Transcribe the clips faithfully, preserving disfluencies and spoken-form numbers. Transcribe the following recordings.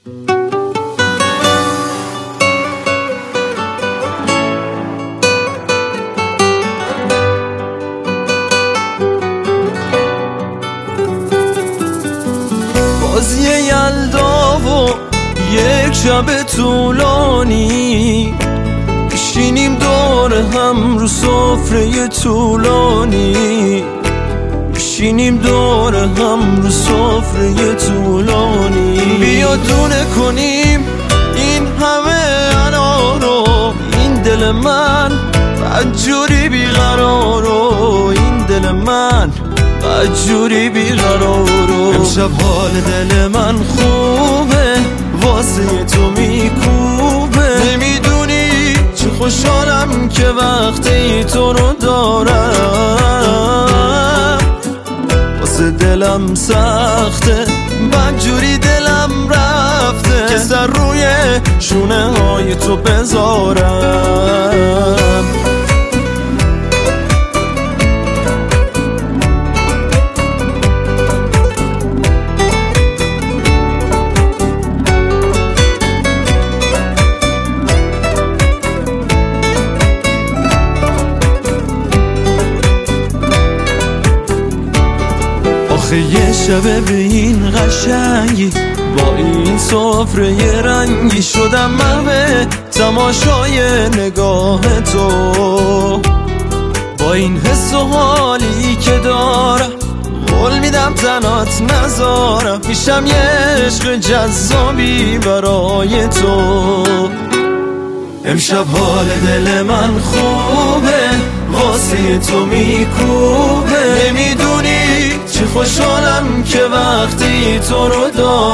بازی یلدا و یک شب طولانی، بشینیم دور هم رو سفره طولانی، بشینیم دور هم رو سفره طولانی. بیا دونه کنیم این همه انارو، این دل من بدجوری بیقرارو، این دل من بدجوری بیقرارو. امشب حال دل من خوبه، واسه تو میکوبه. نمیدونی چه خوشحالم که وقتی تو رو دارم. واسه دلم سخته، بدجوری دلم رفته که سر روی شونه های تو بذارم. یه شب به این قشنگی، با این سفره رنگی، شدم من به تماشای نگاه تو. با این حس و حالی که دارم، قول میدم تنات نذارم. میشم یه عشق جذابی برای تو. امشب حال دل من خوبه، واسه تو میکوبه. نمیدونی چه خوشحالم که وقتی تو رو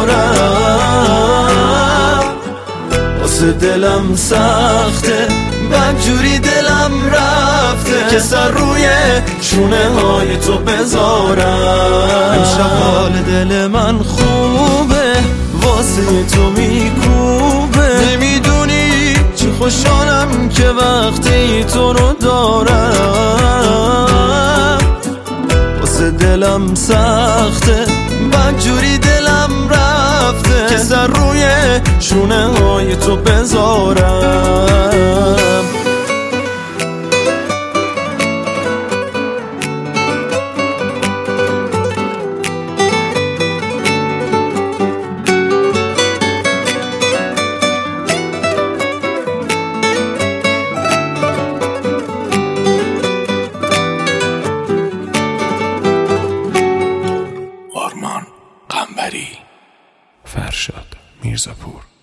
دارم. واسه دلم سخته، بدجوری دلم رفته که سر روی شونه های تو بذارم. امشب حال دل من خوبه، واسه تو میکوبه. نمیدونی چه خوشحالم که وقتی تو رو دارم. واسه دلم سخته، بدجوری دلم رفته که سر روی شونه های تو بذارم. آرمان قنبری، فرشاد میرزاپور.